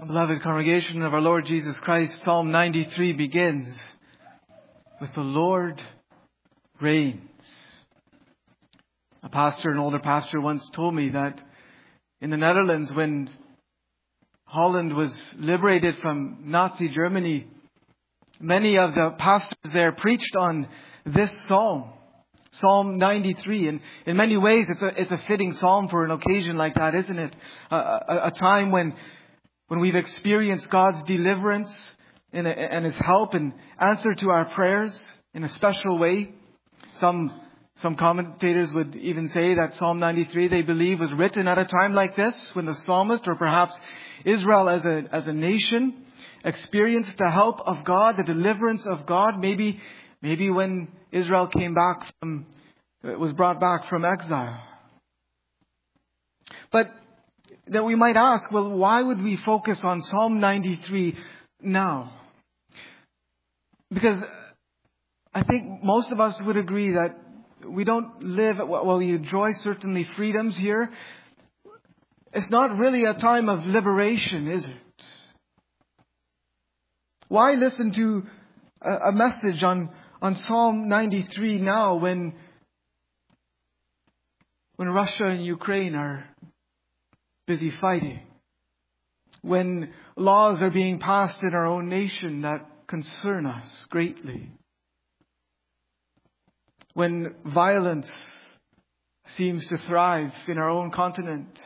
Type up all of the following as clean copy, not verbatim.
Beloved congregation of our Lord Jesus Christ, Psalm 93 begins with the Lord reigns. An older pastor once told me that in the Netherlands, when Holland was liberated from Nazi Germany, many of the pastors there preached on this psalm, Psalm 93. And in many ways, it's a fitting psalm for an occasion like that, isn't it? A time when we've experienced God's deliverance and His help and answer to our prayers in a special way. Some commentators would even say that Psalm 93, they believe, was written at a time like this, when the psalmist, or perhaps Israel as a nation, experienced the help of God, the deliverance of God. Maybe when Israel was brought back from exile. But that we might ask, well, why would we focus on Psalm 93 now? Because I think most of us would agree that we don't live, while we enjoy certainly freedoms here, it's not really a time of liberation, is it? Why listen to a message on Psalm 93 now when Russia and Ukraine are busy fighting, when laws are being passed in our own nation that concern us greatly, when violence seems to thrive in our own continent?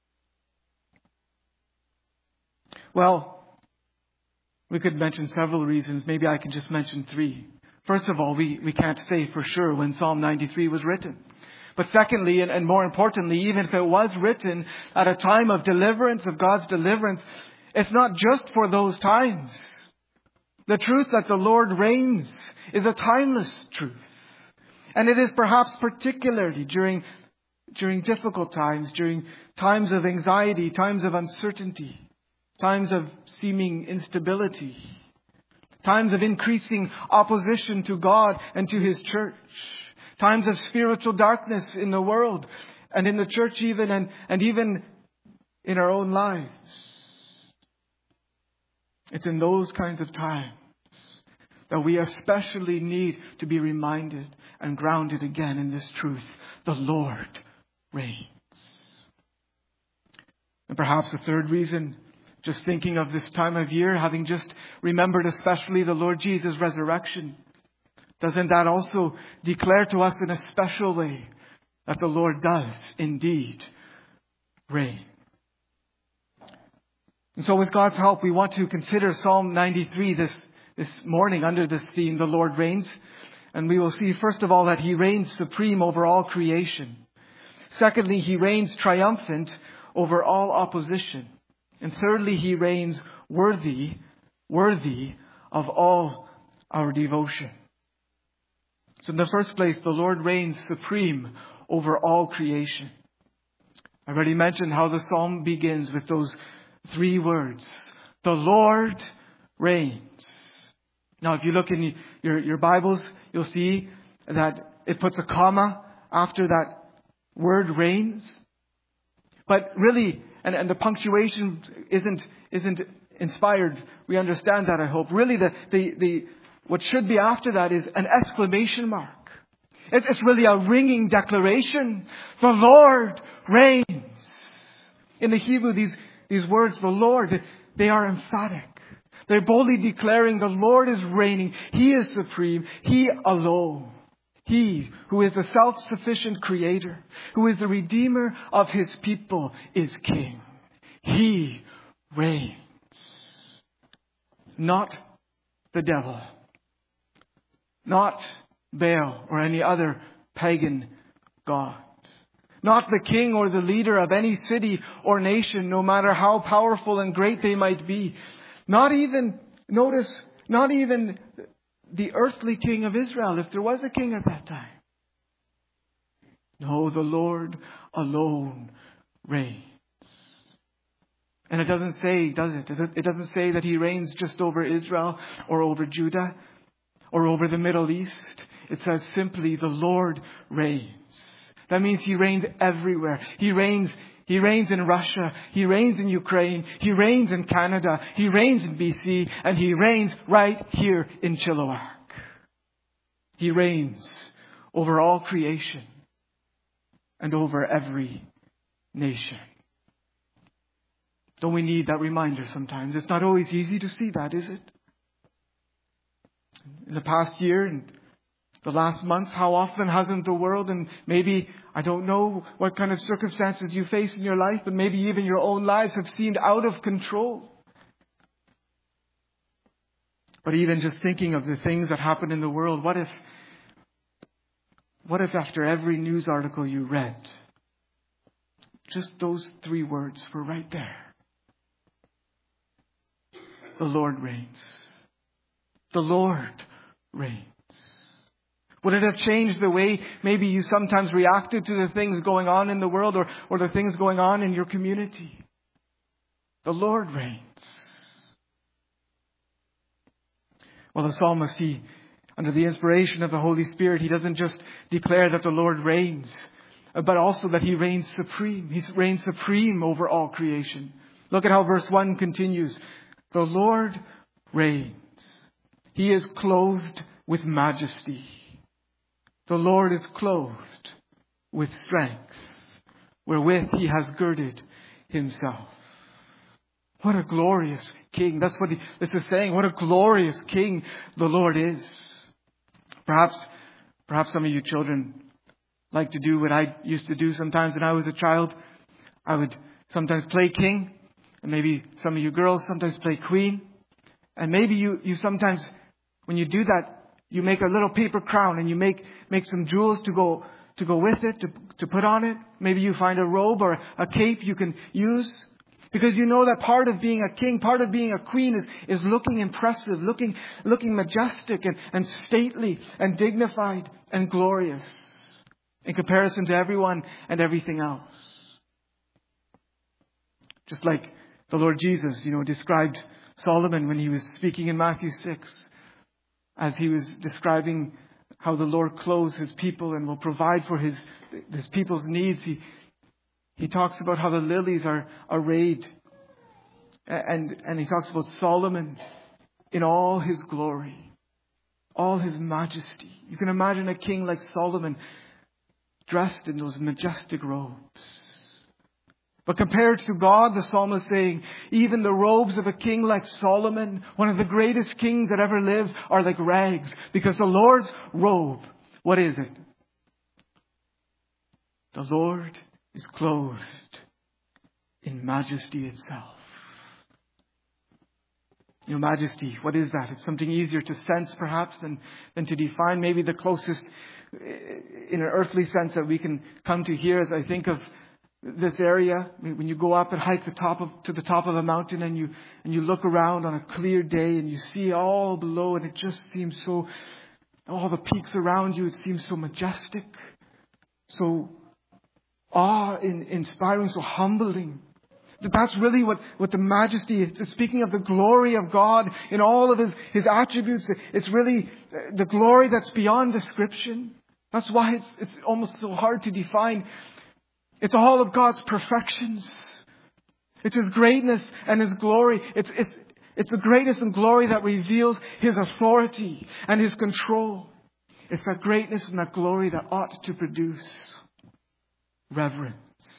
Well, we could mention several reasons. Maybe I can just mention three. First of all, we can't say for sure when Psalm 93 was written. But secondly, and more importantly, even if it was written at a time of deliverance, of God's deliverance, it's not just for those times. The truth that the Lord reigns is a timeless truth. And it is perhaps particularly during difficult times, during times of anxiety, times of uncertainty, times of seeming instability, times of increasing opposition to God and to His church, times of spiritual darkness in the world and in the church even, and even in our own lives. It's in those kinds of times that we especially need to be reminded and grounded again in this truth. The Lord reigns. And perhaps a third reason, just thinking of this time of year, having just remembered especially the Lord Jesus' resurrection, doesn't that also declare to us in a special way that the Lord does indeed reign? And so with God's help, we want to consider Psalm 93 this morning under this theme, the Lord reigns. And we will see, first of all, that He reigns supreme over all creation. Secondly, He reigns triumphant over all opposition. And thirdly, He reigns worthy of all our devotion. So in the first place, the Lord reigns supreme over all creation. I already mentioned how the psalm begins with those three words. The Lord reigns. Now, if you look in your Bibles, you'll see that it puts a comma after that word reigns. But really, and the punctuation isn't inspired. We understand that, I hope. Really, the what should be after that is an exclamation mark. It's really a ringing declaration. The Lord reigns. In the Hebrew, these words, the Lord, they are emphatic. They're boldly declaring the Lord is reigning. He is supreme. He alone. He who is the self-sufficient Creator, who is the Redeemer of His people, is King. He reigns. Not the devil. Not Baal or any other pagan god. Not the king or the leader of any city or nation, no matter how powerful and great they might be. Not even the earthly king of Israel, if there was a king at that time. No, the Lord alone reigns. And it doesn't say, does it? It doesn't say that He reigns just over Israel or over Judah or over the Middle East. It says simply, the Lord reigns. That means He reigns everywhere. He reigns in Russia. He reigns in Ukraine. He reigns in Canada. He reigns in BC. And He reigns right here in Chilliwack. He reigns over all creation and over every nation. Don't we need that reminder sometimes? It's not always easy to see that, is it? In the past year and the last months, how often hasn't the world, and maybe, I don't know what kind of circumstances you face in your life, but maybe even your own lives have seemed out of control. But even just thinking of the things that happen in the world, what if after every news article you read, just those 3 words were right there? The Lord reigns. The Lord reigns. Would it have changed the way maybe you sometimes reacted to the things going on in the world or the things going on in your community? The Lord reigns. Well, the psalmist, under the inspiration of the Holy Spirit, he doesn't just declare that the Lord reigns, but also that He reigns supreme. He reigns supreme over all creation. Look at how verse 1 continues. The Lord reigns. He is clothed with majesty. The Lord is clothed with strength, wherewith He has girded Himself. What a glorious King. That's what this is saying. What a glorious King the Lord is. Perhaps some of you children like to do what I used to do sometimes when I was a child. I would sometimes play king. And maybe some of you girls sometimes play queen. And maybe you sometimes, when you do that, you make a little paper crown and you make some jewels to go with it, to put on it. Maybe you find a robe or a cape you can use. Because you know that part of being a king, part of being a queen is looking impressive, looking majestic and stately and dignified and glorious in comparison to everyone and everything else. Just like the Lord Jesus, described Solomon when He was speaking in Matthew 6, as He was describing how the Lord clothes His people and will provide for His people's needs. He talks about how the lilies are arrayed. And He talks about Solomon in all his glory, all his majesty. You can imagine a king like Solomon dressed in those majestic robes. But compared to God, the psalmist is saying, even the robes of a king like Solomon, one of the greatest kings that ever lived, are like rags. Because the Lord's robe, what is it? The Lord is clothed in majesty itself. Majesty, what is that? It's something easier to sense perhaps than to define. Maybe the closest in an earthly sense that we can come to here as I think of this area, when you go up and hike to the top of a mountain and you look around on a clear day and you see all below, and it just seems so, all the peaks around you, it seems so majestic, so awe-inspiring, so humbling. That's really what the majesty is. Speaking of the glory of God in all of His attributes, it's really the glory that's beyond description. That's why it's almost so hard to define. It's all of God's perfections. It's His greatness and His glory. It's the greatness and glory that reveals His authority and His control. It's that greatness and that glory that ought to produce reverence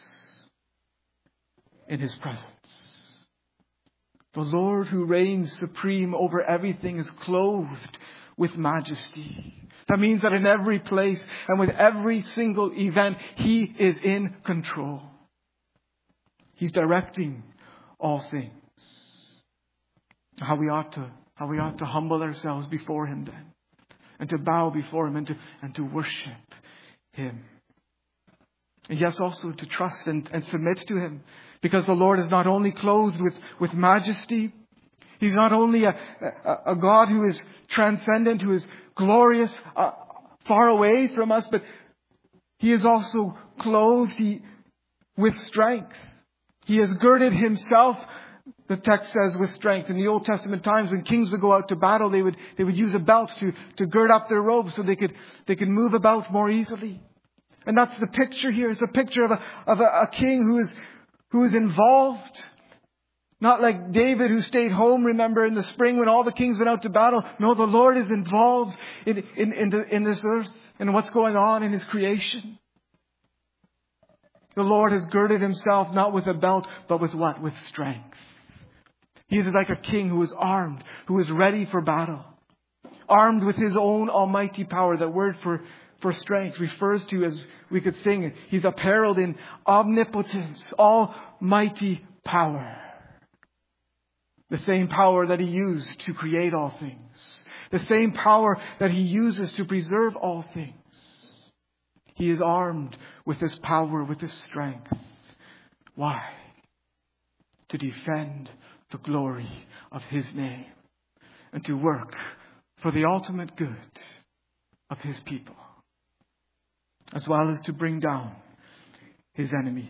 in His presence. The Lord who reigns supreme over everything is clothed with majesty. That means that in every place and with every single event, He is in control. He's directing all things. How we ought to humble ourselves before Him then, and to bow before Him and to worship Him. And yes, also to trust and submit to Him. Because the Lord is not only clothed with majesty, He's not only a God who is transcendent, who is glorious, far away from us, but He is also clothed with strength. He has girded Himself, the text says, with strength. In the Old Testament times, when kings would go out to battle, they would use a belt to gird up their robes so they could move about more easily. And that's the picture here. It's a picture of a king who is involved. Not like David who stayed home, remember, in the spring when all the kings went out to battle. No, the Lord is involved in this earth and what's going on in His creation. The Lord has girded Himself not with a belt, but with what? With strength. He is like a king who is armed, who is ready for battle. Armed with His own almighty power. That word for strength refers to, as we could sing, He's apparelled in omnipotence, almighty power. The same power that He used to create all things. The same power that He uses to preserve all things. He is armed with this power, with this strength. Why? To defend the glory of His name and to work for the ultimate good of His people, as well as to bring down His enemies.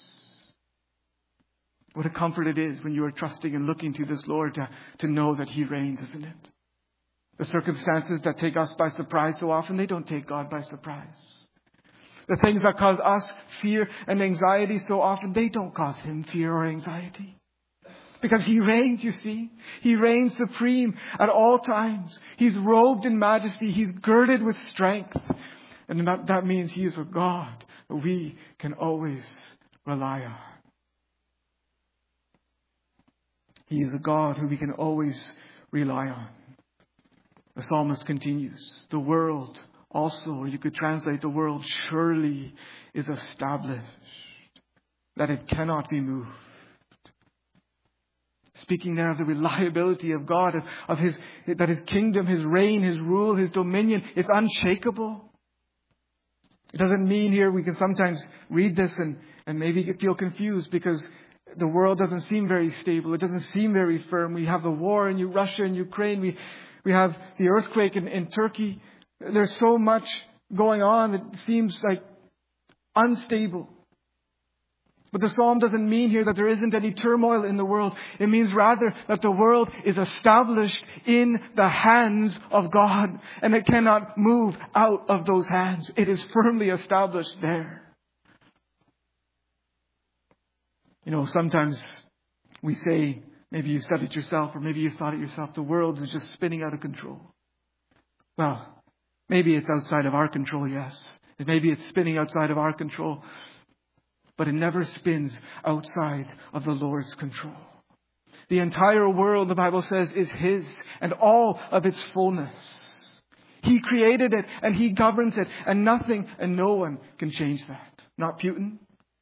What a comfort it is when you are trusting and looking to this Lord to know that He reigns, isn't it? The circumstances that take us by surprise so often, they don't take God by surprise. The things that cause us fear and anxiety so often, they don't cause Him fear or anxiety. Because He reigns, you see. He reigns supreme at all times. He's robed in majesty. He's girded with strength. And that means He is a God that we can always rely on. He is a God who we can always rely on. The psalmist continues, the world also, or you could translate the world, surely is established, that it cannot be moved. Speaking there of the reliability of God, of that His kingdom, His reign, His rule, His dominion, it's unshakable. It doesn't mean here we can sometimes read this and maybe feel confused because the world doesn't seem very stable. It doesn't seem very firm. We have the war in Russia and Ukraine. We have the earthquake in Turkey. There's so much going on. It seems like unstable. But the psalm doesn't mean here that there isn't any turmoil in the world. It means rather that the world is established in the hands of God. And it cannot move out of those hands. It is firmly established there. You know, sometimes we say, maybe you said it yourself, or maybe you thought it yourself, the world is just spinning out of control. Well, maybe it's outside of our control, yes. Maybe it's spinning outside of our control. But it never spins outside of the Lord's control. The entire world, the Bible says, is His and all of its fullness. He created it and He governs it, and nothing and no one can change that. Not Putin.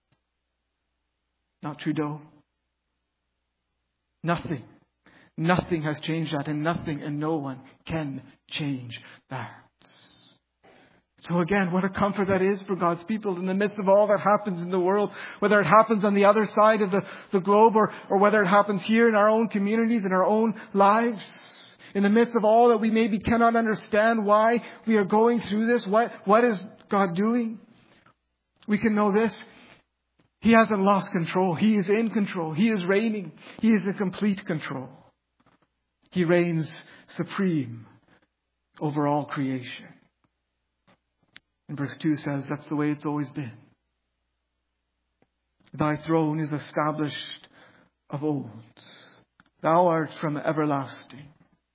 Not Trudeau. Nothing. Nothing has changed that, and nothing and no one can change that. So again, what a comfort that is for God's people in the midst of all that happens in the world, whether it happens on the other side of the globe or whether it happens here in our own communities, in our own lives. In the midst of all that we maybe cannot understand why we are going through this, what is God doing? We can know this. He hasn't lost control. He is in control. He is reigning. He is in complete control. He reigns supreme over all creation. And verse 2 says that's the way it's always been. Thy throne is established of old. Thou art from everlasting.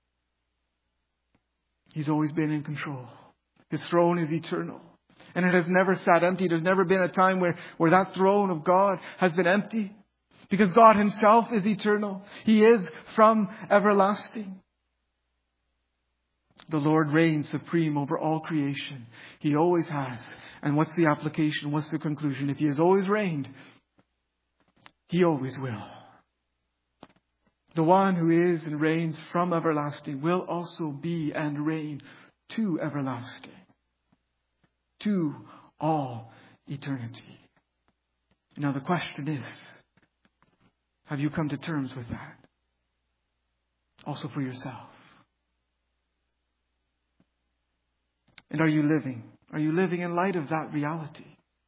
He's always been in control. His throne is eternal. And it has never sat empty. There's never been a time where that throne of God has been empty. Because God Himself is eternal. He is from everlasting. The Lord reigns supreme over all creation. He always has. And what's the application? What's the conclusion? If He has always reigned, He always will. The one who is and reigns from everlasting will also be and reign to everlasting. To all eternity. Now the question is, have you come to terms with that? Also for yourself. And are you living? Are you living in light of that reality?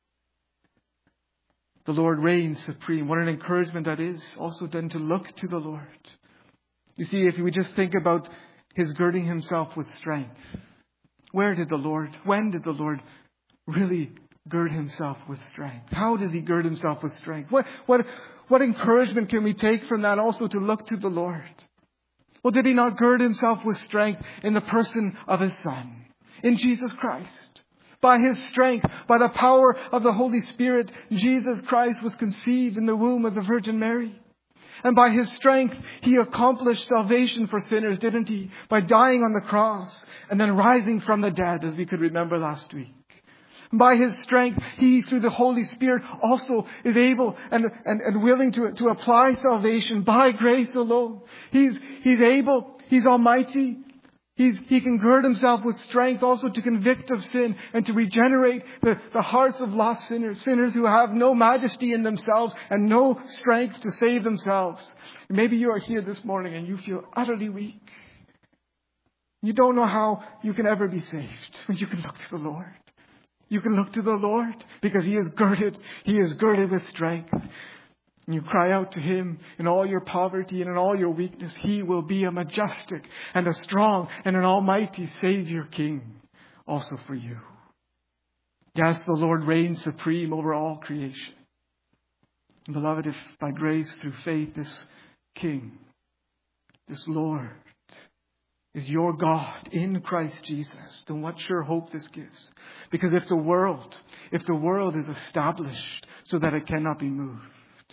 The Lord reigns supreme. What an encouragement that is. Also then to look to the Lord. You see, if we just think about His girding Himself with strength. When did the Lord really gird himself with strength? How does he gird himself with strength? What encouragement can we take from that also to look to the Lord? Well, did he not gird himself with strength in the person of his Son, in Jesus Christ? By his strength, by the power of the Holy Spirit, Jesus Christ was conceived in the womb of the Virgin Mary. And by his strength, he accomplished salvation for sinners, didn't he? By dying on the cross and then rising from the dead, as we could remember last week. By his strength, he, through the Holy Spirit, also is able and willing to apply salvation by grace alone. He's able, he's almighty. He can gird himself with strength also to convict of sin and to regenerate the hearts of lost sinners who have no majesty in themselves and no strength to save themselves. Maybe you are here this morning and you feel utterly weak. You don't know how you can ever be saved. You can look to the Lord. You can look to the Lord because He is girded with strength. And you cry out to Him in all your poverty and in all your weakness. He will be a majestic and a strong and an almighty Savior King also for you. Yes, the Lord reigns supreme over all creation. And beloved, if by grace through faith this King, this Lord, is your God in Christ Jesus, then what sure hope this gives. Because if the world is established so that it cannot be moved,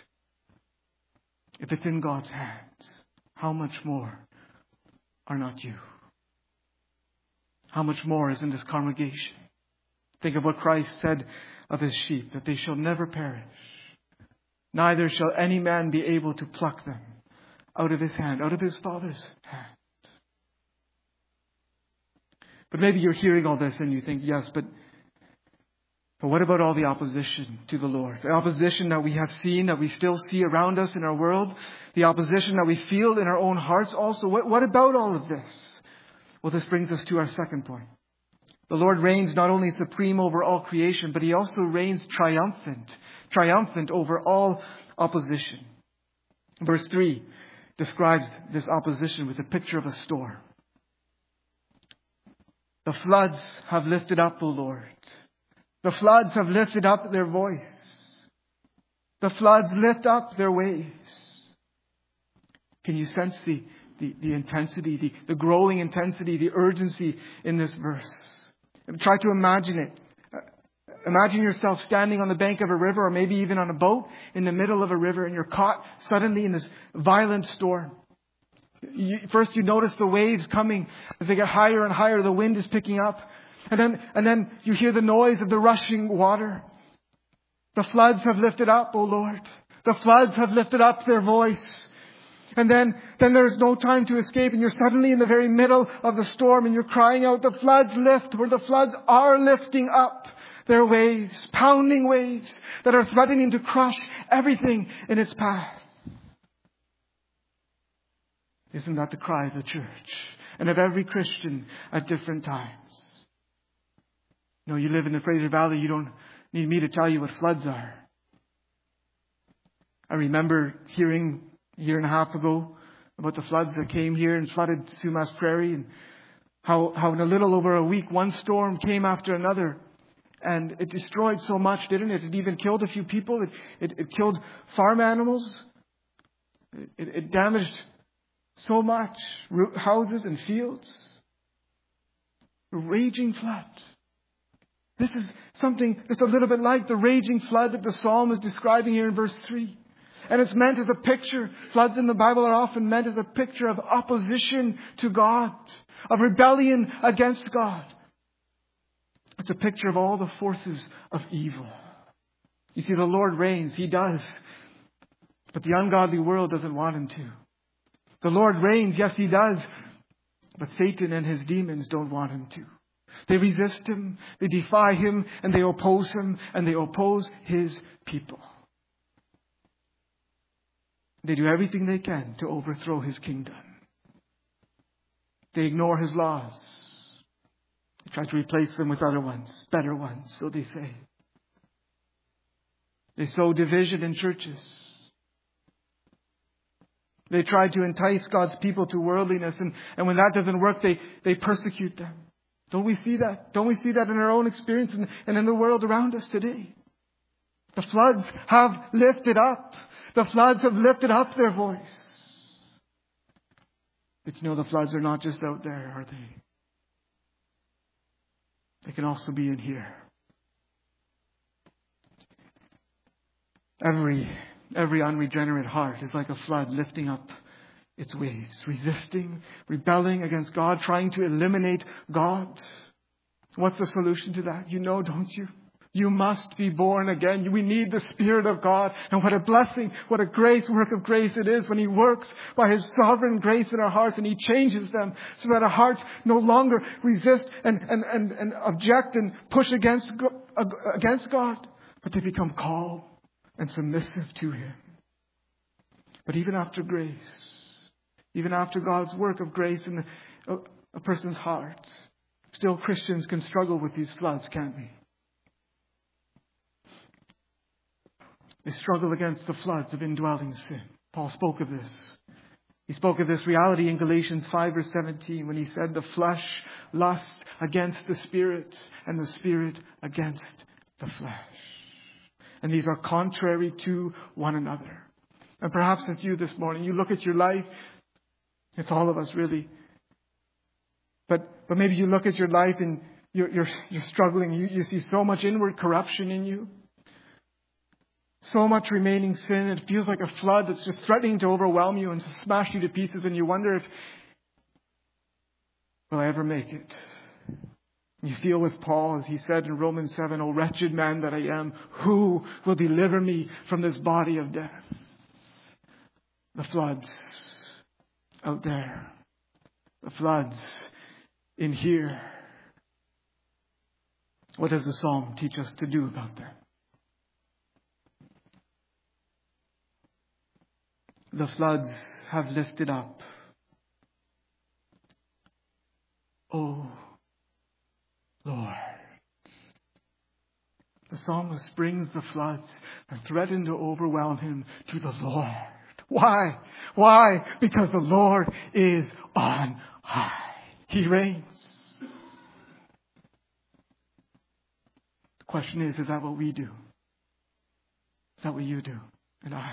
if it's in God's hands, how much more are not you? How much more is in this congregation? Think of what Christ said of His sheep, that they shall never perish. Neither shall any man be able to pluck them out of His hand, out of His Father's hand. But maybe you're hearing all this and you think, yes, but what about all the opposition to the Lord? The opposition that we have seen, that we still see around us in our world. The opposition that we feel in our own hearts also. What about all of this? Well, this brings us to our second point. The Lord reigns not only supreme over all creation, but He also reigns triumphant over all opposition. Verse 3 describes this opposition with a picture of a storm. The floods have lifted up, O Lord. The floods have lifted up their voice. The floods lift up their waves. Can you sense the intensity, the growing intensity, the urgency in this verse? Try to imagine it. Imagine yourself standing on the bank of a river or maybe even on a boat in the middle of a river and you're caught suddenly in this violent storm. First you notice the waves coming as they get higher and higher. The wind is picking up. And then you hear the noise of the rushing water. The floods have lifted up, O Lord. The floods have lifted up their voice. And then there's no time to escape and you're suddenly in the very middle of the storm and you're crying out, the floods lift, where the floods are lifting up their waves, pounding waves that are threatening to crush everything in its path. Isn't that the cry of the church and of every Christian at different times? You know, you live in the Fraser Valley, you don't need me to tell you what floods are. I remember hearing a year and a half ago about the floods that came here and flooded Sumas Prairie, and how in a little over a week one storm came after another. And it destroyed so much, didn't it? It even killed a few people. It killed farm animals. It damaged so much, houses and fields. A raging flood. This is something just a little bit like the raging flood that the psalm is describing here in verse 3. And it's meant as a picture. Floods in the Bible are often meant as a picture of opposition to God, of rebellion against God. It's a picture of all the forces of evil. You see, the Lord reigns. He does. But the ungodly world doesn't want Him to. The Lord reigns, yes, He does. But Satan and his demons don't want Him to. They resist Him, they defy Him, and they oppose Him, and they oppose His people. They do everything they can to overthrow His kingdom. They ignore His laws. They try to replace them with other ones, better ones, so they say. They sow division in churches. They try to entice God's people to worldliness, and when that doesn't work, they persecute them. Don't we see that? Don't we see that in our own experience and in the world around us today? The floods have lifted up. The floods have lifted up their voice. But you know, the floods are not just out there, are they? They can also be in here. Every unregenerate heart is like a flood lifting up its waves, resisting, rebelling against God, trying to eliminate God. What's the solution to that? You know, don't you? You must be born again. We need the Spirit of God. And what a blessing, what a work of grace it is when He works by His sovereign grace in our hearts and He changes them so that our hearts no longer resist and object and push against God, but they become calm and submissive to Him. But even after grace, even after God's work of grace in a person's heart, still Christians can struggle with these floods, can't we? They struggle against the floods of indwelling sin. Paul spoke of this. He spoke of this reality in Galatians 5 verse 17 when he said the flesh lusts against the Spirit and the Spirit against the flesh. And these are contrary to one another. And perhaps it's you this morning. You look at your life. It's all of us really. But maybe you look at your life and you're struggling. You see so much inward corruption in you. So much remaining sin. It feels like a flood that's just threatening to overwhelm you and to smash you to pieces. And you wonder if, will I ever make it? You feel with Paul, as he said in Romans 7, "O wretched man that I am, who will deliver me from this body of death?" The floods out there. The floods in here. What does the psalm teach us to do about them? The floods have lifted up. Oh, Lord. The psalmist brings the floods that threaten to overwhelm him to the Lord. Why? Why? Because the Lord is on high. He reigns. The question is that what we do? Is that what you do and I?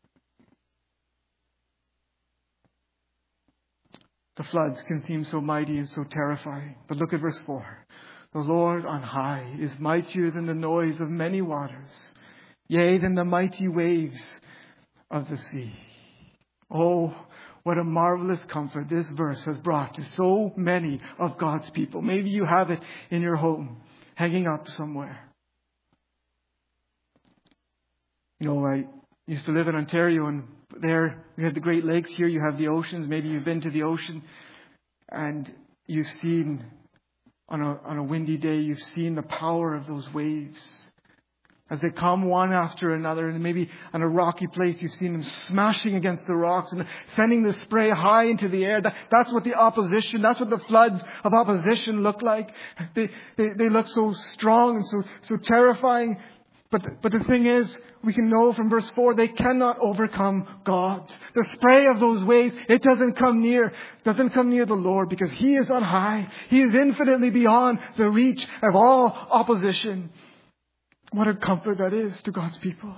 The floods can seem so mighty and so terrifying. But look at verse 4. The Lord on high is mightier than the noise of many waters, yea, than the mighty waves of the sea. Oh, what a marvelous comfort this verse has brought to so many of God's people. Maybe you have it in your home, hanging up somewhere. You know, I used to live in Ontario, and there we have the Great Lakes. Here you have the oceans. Maybe you've been to the ocean and you've seen on a windy day, you've seen the power of those waves as they come one after another. And maybe on a rocky place, you've seen them smashing against the rocks and sending the spray high into the air. That's what that's what the floods of opposition look like. They look so strong and so terrifying. But the thing is, we can know from verse 4, they cannot overcome God. The spray of those waves, it doesn't come near the Lord, because He is on high. He is infinitely beyond the reach of all opposition. What a comfort that is to God's people.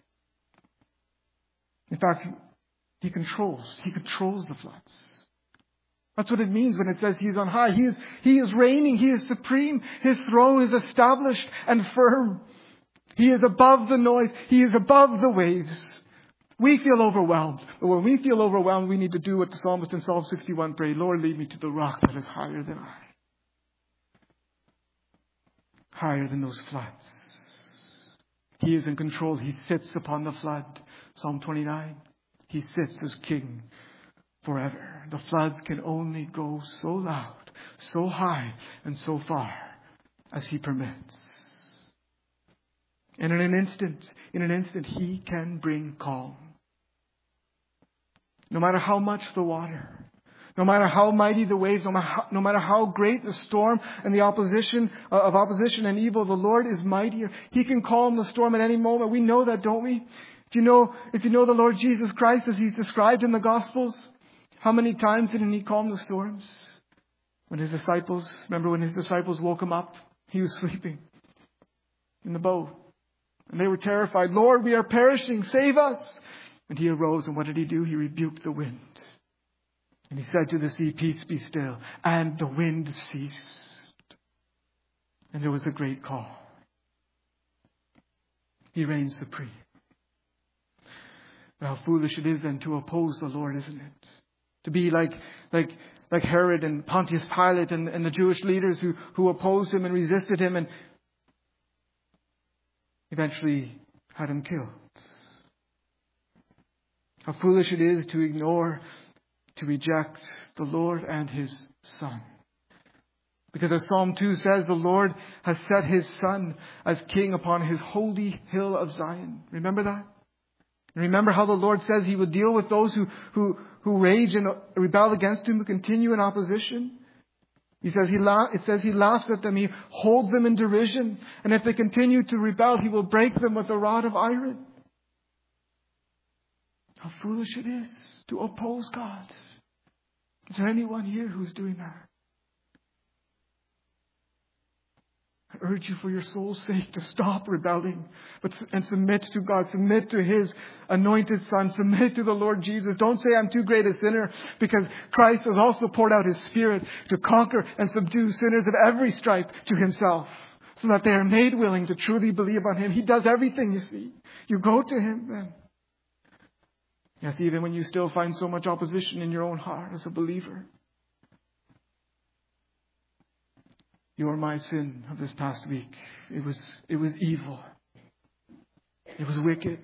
In fact, He controls the floods. That's what it means when it says He's on high. He is reigning. He is supreme. His throne is established and firm. He is above the noise. He is above the waves. We feel overwhelmed. But when we feel overwhelmed, we need to do what the psalmist in Psalm 61 prayed. Lord, lead me to the rock that is higher than I. Higher than those floods. He is in control. He sits upon the flood. Psalm 29. He sits as king forever. The floods can only go so loud, so high, and so far as He permits. And in an instant, He can bring calm. No matter how much the water, no matter how mighty the waves, no matter how great the storm and the opposition and evil, the Lord is mightier. He can calm the storm at any moment. We know that, don't we? If you know the Lord Jesus Christ as He's described in the Gospels, how many times didn't He calm the storms? Remember when his disciples woke him up? He was sleeping in the boat. And they were terrified. Lord, we are perishing. Save us. And he arose, and what did he do? He rebuked the wind. And he said to the sea, peace, be still. And the wind ceased. And there was a great calm. He reigns supreme. But how foolish it is then to oppose the Lord, isn't it? To be like Herod and Pontius Pilate and the Jewish leaders who opposed him and resisted him and eventually had him killed. How foolish it is to ignore, to reject the Lord and His Son. Because as Psalm 2 says, the Lord has set His Son as King upon His holy hill of Zion. Remember that? And remember how the Lord says He will deal with those who rage and rebel against Him, who continue in opposition. It says He laughs at them. He holds them in derision. And if they continue to rebel, He will break them with a rod of iron. How foolish it is to oppose God. Is there anyone here who's doing that? I urge you for your soul's sake to stop rebelling and submit to God. Submit to His anointed Son. Submit to the Lord Jesus. Don't say I'm too great a sinner, because Christ has also poured out His Spirit to conquer and subdue sinners of every stripe to Himself, so that they are made willing to truly believe on Him. He does everything, you see. You go to Him then. Yes, even when you still find so much opposition in your own heart as a believer. You are my sin of this past week. It was evil. It was wicked.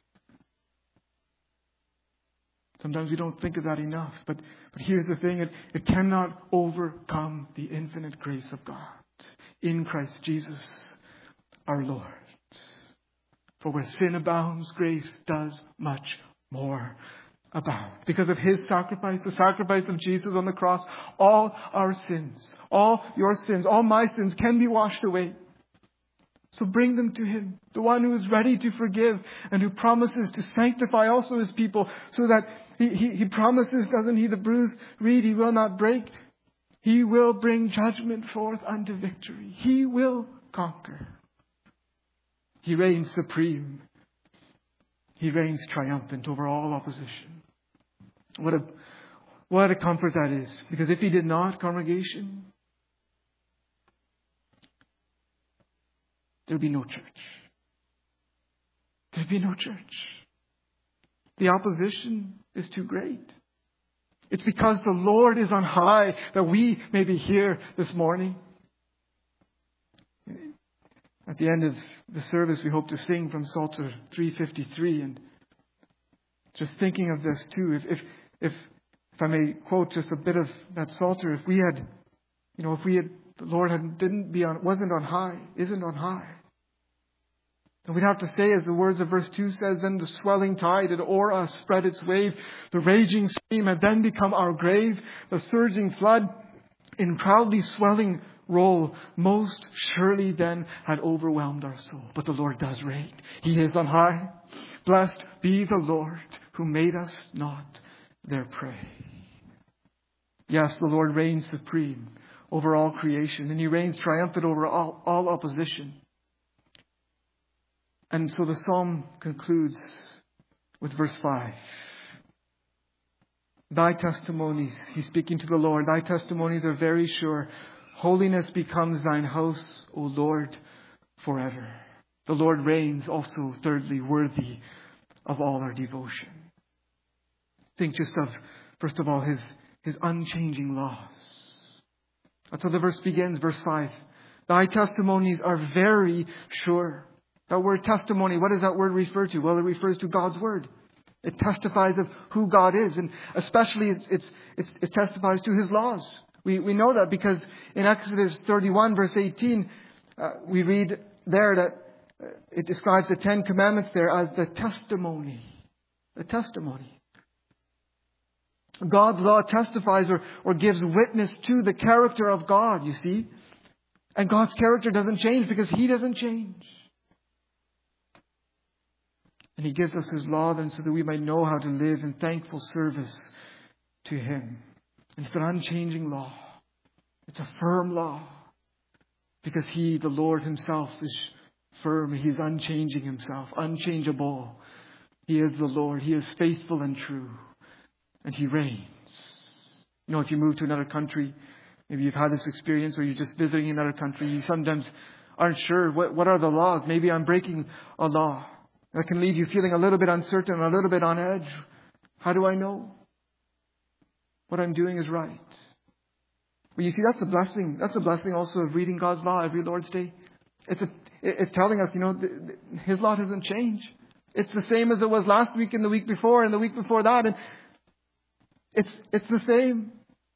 Sometimes we don't think of that enough. But here's the thing. It cannot overcome the infinite grace of God in Christ Jesus our Lord. For where sin abounds, grace does much more abound. Because of His sacrifice, the sacrifice of Jesus on the cross, all our sins, all your sins, all my sins can be washed away. So bring them to Him, the one who is ready to forgive and who promises to sanctify also His people, so that He promises, doesn't He, the bruised reed He will not break. He will bring judgment forth unto victory. He will conquer. He reigns supreme. He reigns triumphant over all opposition. What a comfort that is. Because if He did not, congregation, there would be no church. There would be no church. The opposition is too great. It's because the Lord is on high that we may be here this morning. At the end of the service, we hope to sing from Psalter 353. And just thinking of this too, if I may quote just a bit of that Psalter, if the Lord wasn't on high, isn't on high, then we'd have to say, as the words of verse 2 says, then the swelling tide had o'er us spread its wave. The raging stream had then become our grave. The surging flood in proudly swelling roll most surely then had overwhelmed our soul. But the Lord does reign. He is on high. Blessed be the Lord who made us not their prey. Yes, the Lord reigns supreme over all creation, and He reigns triumphant over all opposition. And so the psalm concludes with verse 5. Thy testimonies, He's speaking to the Lord, Thy testimonies are very sure. Holiness becomes Thine house, O Lord, forever. The Lord reigns also, thirdly, worthy of all our devotion. Think just of, first of all, His unchanging laws. That's how the verse begins, verse 5. Thy testimonies are very sure. That word testimony, what does that word refer to? Well, it refers to God's Word. It testifies of who God is, and especially it testifies to His laws. We know that because in Exodus 31 verse 18, we read there that it describes the 10 Commandments there as the testimony. The testimony. God's law testifies or gives witness to the character of God, you see. And God's character doesn't change because He doesn't change. And He gives us His law then so that we might know how to live in thankful service to Him. And it's an unchanging law. It's a firm law. Because He, the Lord Himself, is firm. He is unchanging Himself, unchangeable. He is the Lord. He is faithful and true. And He reigns. You know, if you move to another country, maybe you've had this experience, or you're just visiting another country, you sometimes aren't sure what are the laws. Maybe I'm breaking a law. That can leave you feeling a little bit uncertain, a little bit on edge. How do I know what I'm doing is right? Well, you see, that's a blessing. That's a blessing also of reading God's law every Lord's Day. It's telling us, His law doesn't change. It's the same as it was last week and the week before and the week before that. And it's the same.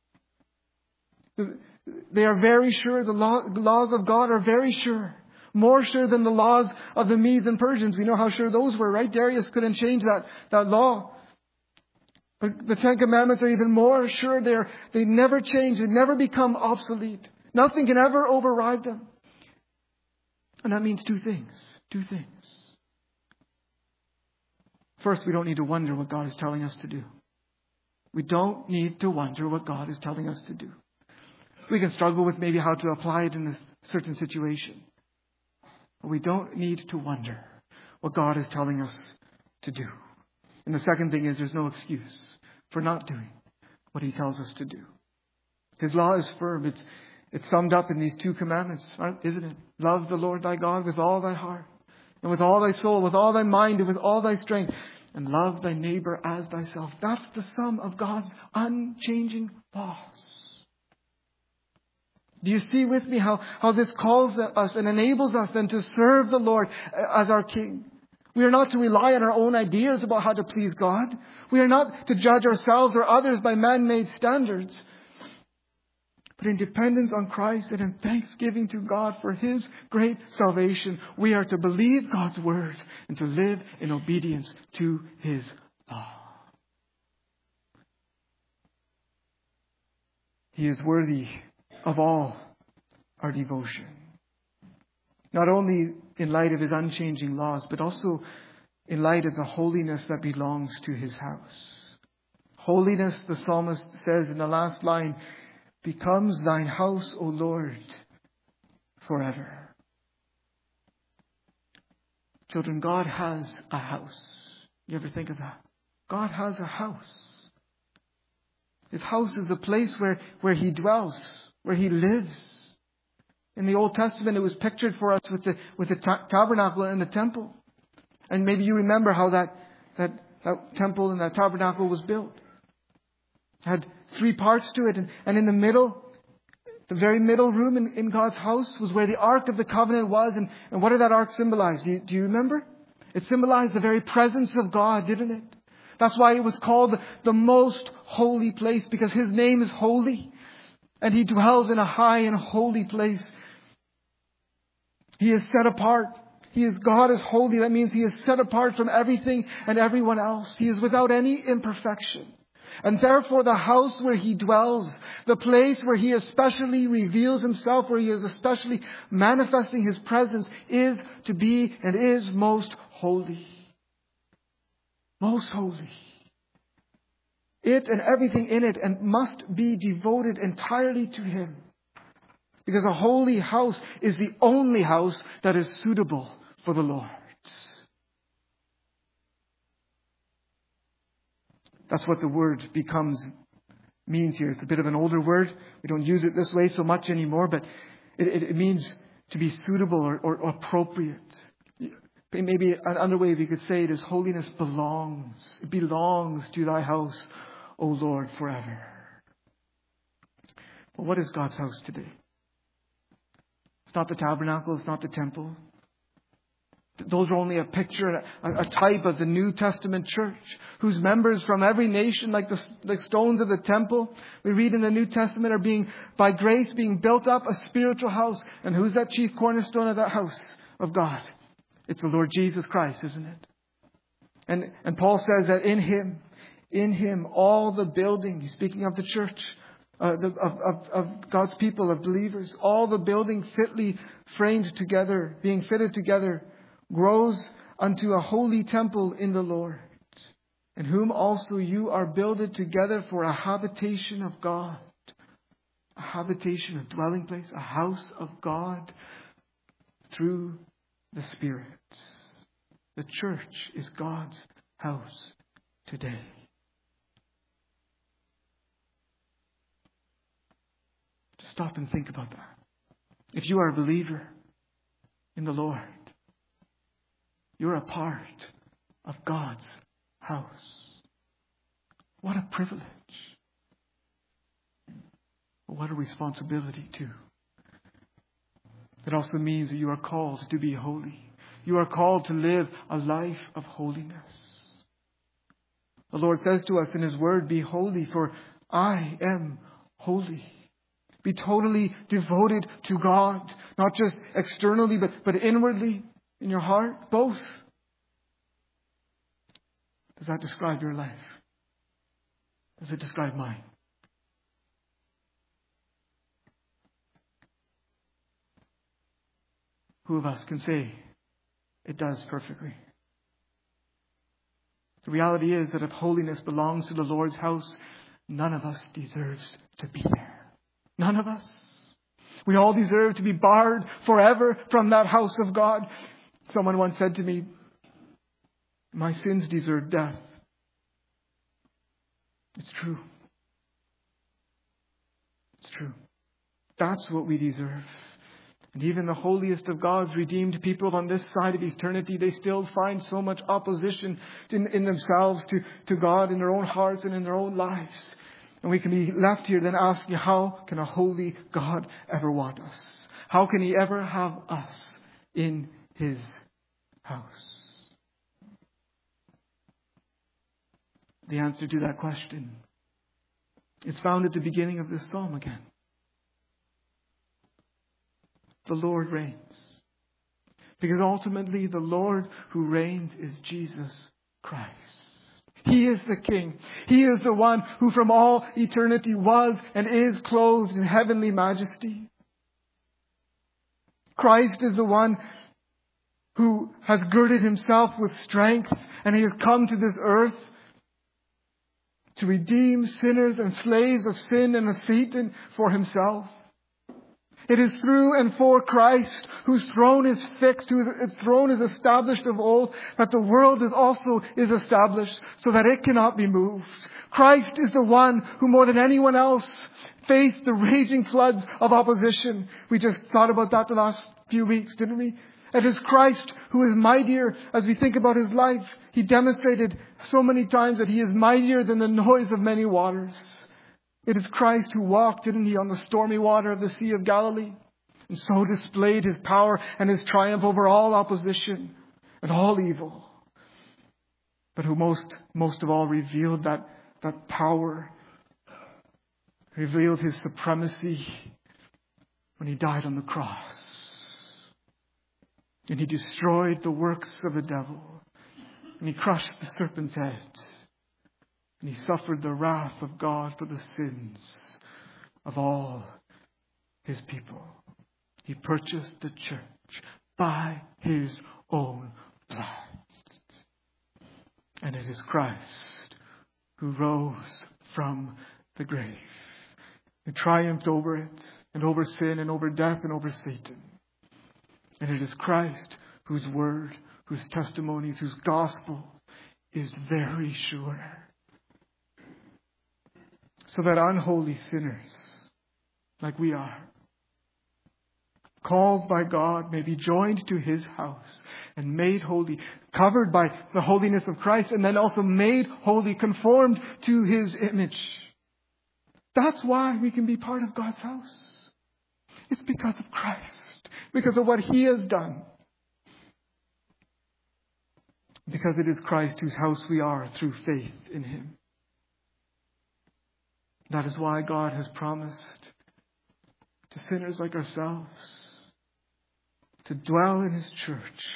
They are very sure. The laws of God are very sure. More sure than the laws of the Medes and Persians. We know how sure those were, right? Darius couldn't change that law. But the Ten Commandments are even more sure. They never change. They never become obsolete. Nothing can ever override them. And that means two things. First, we don't need to wonder what God is telling us to do. We don't need to wonder what God is telling us to do. We can struggle with maybe how to apply it in a certain situation. But we don't need to wonder what God is telling us to do. And the second thing is there's no excuse for not doing what He tells us to do. His law is firm. It's summed up in these two commandments, isn't it? Love the Lord thy God with all thy heart, and with all thy soul, with all thy mind, and with all thy strength. And love thy neighbor as thyself. That's the sum of God's unchanging laws. Do you see with me how this calls us and enables us then to serve the Lord as our King? We are not to rely on our own ideas about how to please God. We are not to judge ourselves or others by man-made standards. But in dependence on Christ and in thanksgiving to God for His great salvation, we are to believe God's word and to live in obedience to His law. He is worthy of all our devotion. Not only in light of His unchanging laws, but also in light of the holiness that belongs to His house. Holiness, the psalmist says in the last line, becomes thine house, O Lord, forever. Children, God has a house. You ever think of that? God has a house. His house is the place where He dwells, where He lives. In the Old Testament, it was pictured for us with the tabernacle and the temple. And maybe you remember how that temple and that tabernacle was built. It had 3 parts to it. And in the middle, the very middle room in God's house was where the Ark of the Covenant was. And what did that Ark symbolize? Do you remember? It symbolized the very presence of God, didn't it? That's why it was called the most holy place, because His name is holy. And He dwells in a high and holy place. He is set apart. God is holy. That means He is set apart from everything and everyone else. He is without any imperfection. And therefore the house where He dwells, the place where He especially reveals Himself, where He is especially manifesting His presence, is to be and is most holy. Most holy. It and everything in it and must be devoted entirely to Him. Because a holy house is the only house that is suitable for the Lord. That's what the word means here. It's a bit of an older word. We don't use it this way so much anymore, but it means to be suitable or appropriate. Maybe another way we could say it is holiness belongs. It belongs to thy house, O Lord, forever. Well, what is God's house today? It's not the tabernacle. It's not the temple. Those are only a picture, a type of the New Testament church, whose members from every nation, like the stones of the temple, we read in the New Testament, are being, by grace, being built up a spiritual house. And who's that chief cornerstone of that house of God? It's the Lord Jesus Christ, isn't it? And Paul says that in Him, all the building, he's speaking of the church, of God's people, of believers, all the building fitly framed together, being fitted together, grows unto a holy temple in the Lord, in whom also you are builded together for a habitation of God a habitation, a dwelling place, a house of God through the Spirit. The church is God's house today. Just stop and think about that. If you are a believer in the Lord, you're a part of God's house. What a privilege. But what a responsibility too. It also means that you are called to be holy. You are called to live a life of holiness. The Lord says to us in His Word, be holy, for I am holy. Be totally devoted to God, not just externally, but inwardly in your heart, both. Does that describe your life? Does it describe mine? Who of us can say it does perfectly? The reality is that if holiness belongs to the Lord's house, none of us deserves to be there. None of us. We all deserve to be barred forever from that house of God. Someone once said to me, my sins deserve death. It's true. It's true. That's what we deserve. And even the holiest of God's redeemed people on this side of eternity, they still find so much opposition in themselves to God, in their own hearts and in their own lives. And we can be left here then asking, how can a holy God ever want us? How can He ever have us in His house? The answer to that question is found at the beginning of this psalm again. The Lord reigns. Because ultimately the Lord who reigns is Jesus Christ. He is the King. He is the one who from all eternity was and is clothed in heavenly majesty. Christ is the one who has girded Himself with strength, and He has come to this earth to redeem sinners and slaves of sin and of Satan for Himself. It is through and for Christ, whose throne is fixed, whose throne is established of old, that the world is established, so that it cannot be moved. Christ is the one who more than anyone else faced the raging floods of opposition. We just thought about that the last few weeks, didn't we? It is Christ who is mightier. As we think about His life, He demonstrated so many times that He is mightier than the noise of many waters. It is Christ who walked, didn't He, on the stormy water of the Sea of Galilee, and so displayed His power and His triumph over all opposition and all evil. But who most of all revealed that power, revealed His supremacy when He died on the cross. And He destroyed the works of the devil. And He crushed the serpent's head. And He suffered the wrath of God for the sins of all His people. He purchased the church by His own blood. And it is Christ who rose from the grave and triumphed over it and over sin and over death and over Satan. And it is Christ whose word, whose testimonies, whose gospel is very sure. So that unholy sinners, like we are, called by God, may be joined to His house and made holy, covered by the holiness of Christ, and then also made holy, conformed to His image. That's why we can be part of God's house. It's because of Christ, because of what He has done. Because it is Christ whose house we are through faith in Him. That is why God has promised to sinners like ourselves to dwell in His church,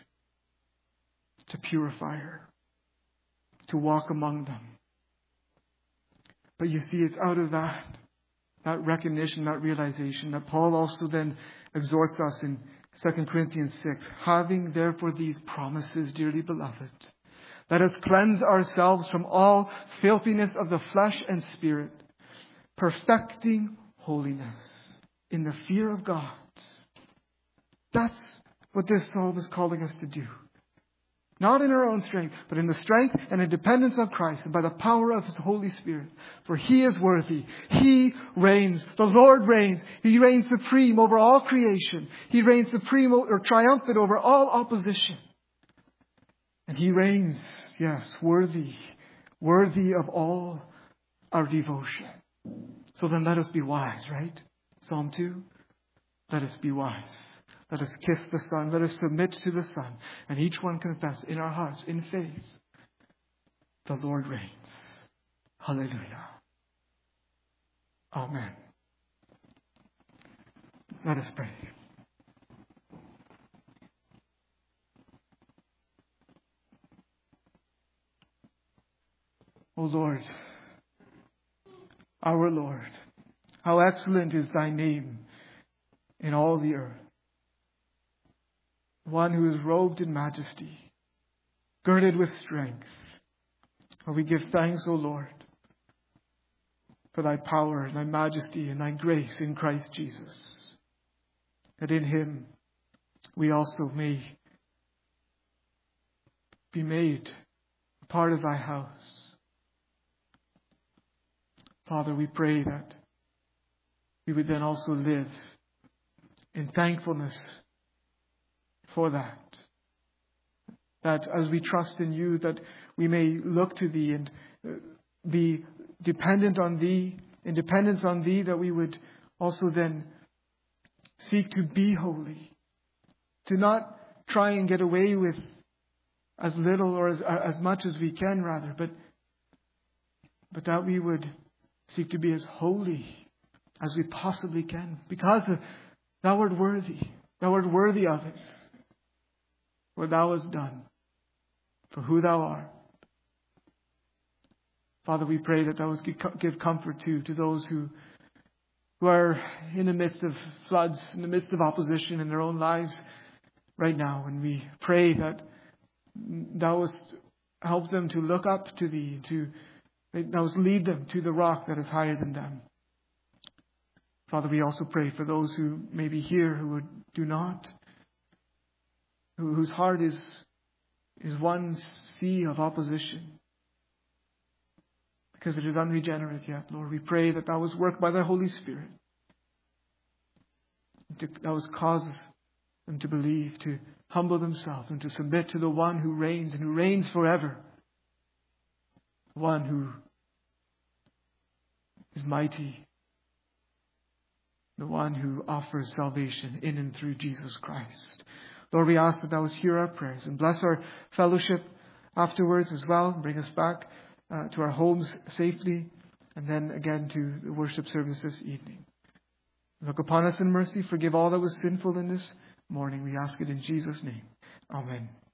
to purify her, to walk among them. But you see, it's out of that recognition, that realization, that Paul also then exhorts us in 2 Corinthians 6, having therefore these promises, dearly beloved, let us cleanse ourselves from all filthiness of the flesh and spirit, perfecting holiness, in the fear of God. That's what this psalm is calling us to do. Not in our own strength, but in the strength and in dependence on Christ and by the power of His Holy Spirit. For He is worthy. He reigns. The Lord reigns. He reigns supreme over all creation. He reigns supreme or triumphant over all opposition. And He reigns, yes, worthy of all our devotion. So then let us be wise, right? Psalm 2. Let us be wise. Let us kiss the Son. Let us submit to the Son. And each one confess in our hearts, in faith, the Lord reigns. Hallelujah. Amen. Let us pray. O Lord, our Lord, how excellent is Thy name in all the earth. One who is robed in majesty, girded with strength. And we give thanks, O Lord, for Thy power, Thy majesty, and Thy grace in Christ Jesus. That in Him we also may be made a part of Thy house. Father, we pray that we would then also live in thankfulness for that. That as we trust in You, that we may look to Thee and be dependent on Thee, in dependence on Thee, that we would also then seek to be holy. To not try and get away with as little or as much as we can, rather, but that we would seek to be as holy as we possibly can, because Thou art worthy. Thou art worthy of it. What Thou hast done, for who Thou art. Father, we pray that Thou would give comfort to those who are in the midst of floods, in the midst of opposition in their own lives right now. And we pray that Thou would help them to look up to Thee, Thou would lead them to the rock that is higher than them. Father, we also pray for those who may be here who do not, whose heart is one sea of opposition, because it is unregenerate yet. Lord, we pray that Thou wouldst work by Thy Holy Spirit. Thou wouldst cause them to believe, to humble themselves, and to submit to the one who reigns and who reigns forever. One who is mighty. The one who offers salvation in and through Jesus Christ. Lord, we ask that Thou wouldst hear our prayers and bless our fellowship afterwards as well. Bring us back to our homes safely, and then again to the worship service this evening. Look upon us in mercy. Forgive all that was sinful in this morning. We ask it in Jesus' name. Amen.